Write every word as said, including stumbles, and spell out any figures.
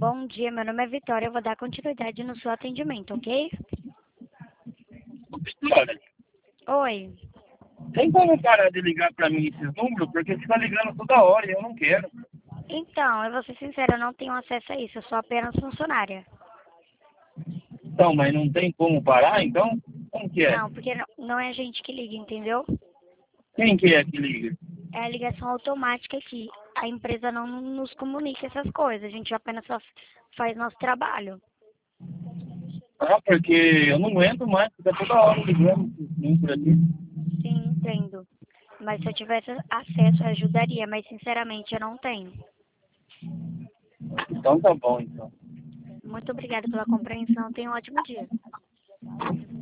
Bom dia, meu nome é Vitória, eu vou dar continuidade no seu atendimento, ok? Vitória, Oi. tem como parar de ligar pra mim esses números? Porque fica ligando toda hora e eu não quero. Então, eu vou ser sincera, eu não tenho acesso a isso, eu sou apenas funcionária. Então, mas não tem como parar, então? Como que é? Não, porque não não é a gente que liga, entendeu? Quem que é que liga? É a ligação automática aqui. A empresa não nos comunica essas coisas, a gente apenas só faz nosso trabalho. Ah, porque eu não aguento mais, fica toda hora ligando esses números aqui. Sim, entendo. Mas se eu tivesse acesso, ajudaria, mas sinceramente eu não tenho. Então tá bom, então. Muito obrigada pela compreensão, tenha um ótimo dia.